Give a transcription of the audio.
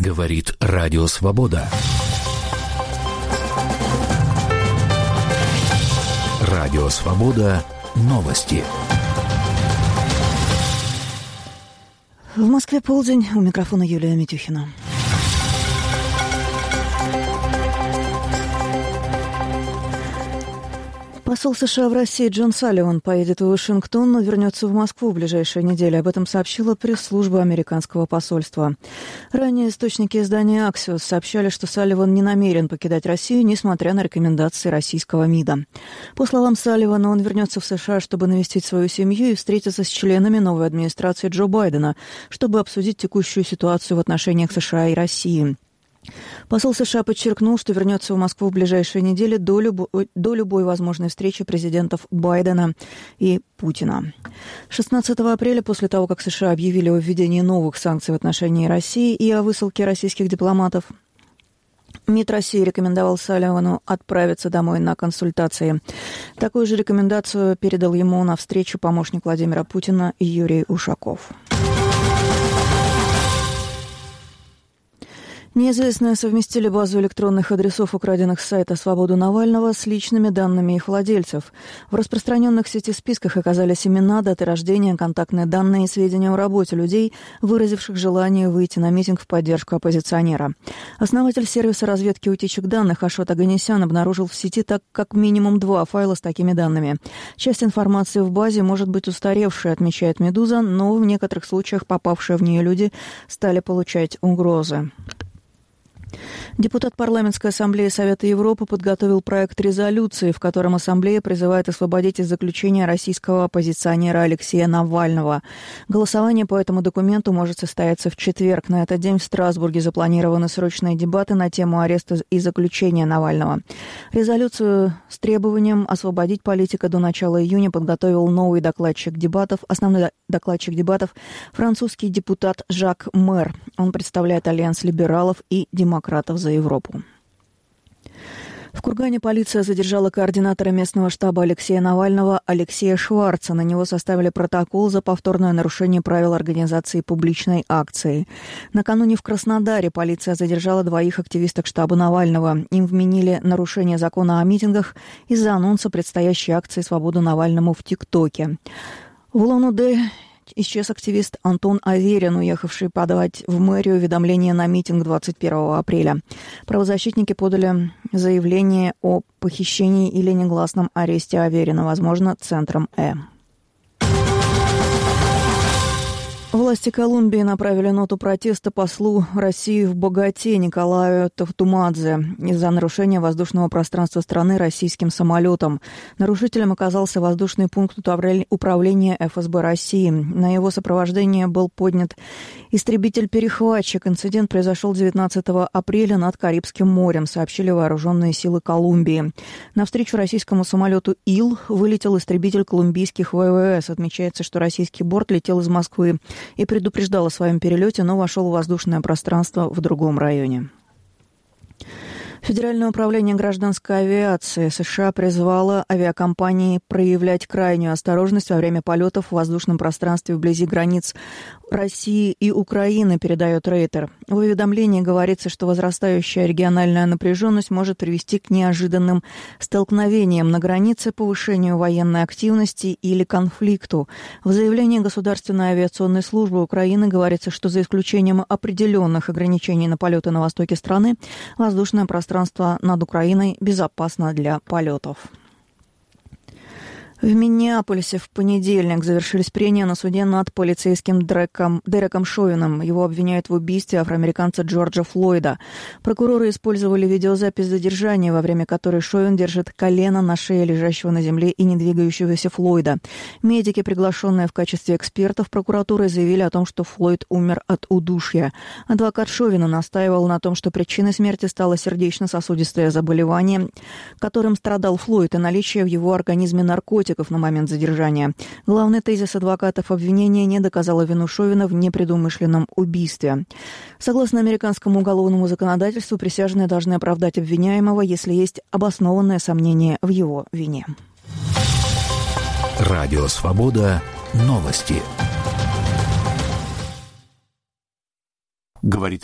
Говорит Радио Свобода. Радио Свобода. Новости. В Москве полдень. У микрофона Юлия Митюхина. Посол США в России Джон Салливан поедет в Вашингтон, но вернется в Москву в ближайшие недели. Об этом сообщила пресс-служба американского посольства. Ранее источники издания «Аксиос» сообщали, что Салливан не намерен покидать Россию, несмотря на рекомендации российского МИДа. По словам Салливана, он вернется в США, чтобы навестить свою семью и встретиться с членами новой администрации Джо Байдена, чтобы обсудить текущую ситуацию в отношениях США и России. Посол США подчеркнул, что вернется в Москву в ближайшие недели до любой возможной встречи президентов Байдена и Путина. 16 апреля, после того, как США объявили о введении новых санкций в отношении России и о высылке российских дипломатов, МИД России рекомендовал Салливану отправиться домой на консультации. Такую же рекомендацию передал ему на встречу помощник Владимира Путина Юрий Ушаков. Неизвестные совместили базу электронных адресов, украденных с сайта «Свобода Навального», с личными данными их владельцев. В распространенных в сети списках оказались имена, даты рождения, контактные данные и сведения о работе людей, выразивших желание выйти на митинг в поддержку оппозиционера. Основатель сервиса разведки утечек данных Ашот Оганесян обнаружил в сети как минимум 2 файла с такими данными. Часть информации в базе может быть устаревшей, отмечает «Медуза», но в некоторых случаях попавшие в нее люди стали получать угрозы. Депутат Парламентской ассамблеи Совета Европы подготовил проект резолюции, в котором ассамблея призывает освободить из заключения российского оппозиционера Алексея Навального. Голосование по этому документу может состояться в четверг. На этот день в Страсбурге запланированы срочные дебаты на тему ареста и заключения Навального. Резолюцию с требованием освободить политика до начала июня подготовил новый докладчик дебатов, основной докладчик дебатов, французский депутат Жак Мэр. Он представляет альянс либералов и демократов за Европу. В Кургане полиция задержала координатора местного штаба Алексея Навального Алексея Шварца. На него составили протокол за повторное нарушение правил организации публичной акции. Накануне в Краснодаре полиция задержала 2 активисток штаба Навального. Им вменили нарушение закона о митингах из-за анонса предстоящей акции «Свободу Навальному» в ТикТоке. В Улан-Удэ исчез активист Антон Аверин, уехавший подавать в мэрию уведомление на митинг 21 апреля. Правозащитники подали заявление о похищении или негласном аресте Аверина, возможно, центром Э. Власти Колумбии направили ноту протеста послу России в Боготе Николаю Тавтумадзе из-за нарушения воздушного пространства страны российским самолетом. Нарушителем оказался воздушный пункт управления ФСБ России. На его сопровождение был поднят истребитель-перехватчик. Инцидент произошел 19 апреля над Карибским морем, сообщили вооруженные силы Колумбии. Навстречу российскому самолету Ил вылетел истребитель колумбийских ВВС. Отмечается, что российский борт летел из Москвы и предупреждал о своем перелете, но вошел в воздушное пространство в другом районе. Федеральное управление гражданской авиации США призвало авиакомпании проявлять крайнюю осторожность во время полетов в воздушном пространстве вблизи границ России и Украины, передает Рейтер. В уведомлении говорится, что возрастающая региональная напряженность может привести к неожиданным столкновениям на границе, повышению военной активности или конфликту. В заявлении Государственной авиационной службы Украины говорится, что за исключением определенных ограничений на полеты на востоке страны, воздушное пространство над Украиной безопасно для полетов. В Миннеаполисе в понедельник завершились прения на суде над полицейским Дереком Шовином. Его обвиняют в убийстве афроамериканца Джорджа Флойда. Прокуроры использовали видеозапись задержания, во время которой Шовин держит колено на шее лежащего на земле и не двигающегося Флойда. Медики, приглашенные в качестве экспертов прокуратуры, заявили о том, что Флойд умер от удушья. Адвокат Шовина настаивал на том, что причиной смерти стало сердечно-сосудистое заболевание, которым страдал Флойд, и наличие в его организме наркотиков на момент задержания. Главный тезис адвокатов обвинения: не доказала вину Шовина в непредумышленном убийстве. Согласно американскому уголовному законодательству, присяжные должны оправдать обвиняемого, если есть обоснованное сомнение в его вине. Радио Свобода. Новости. Говорит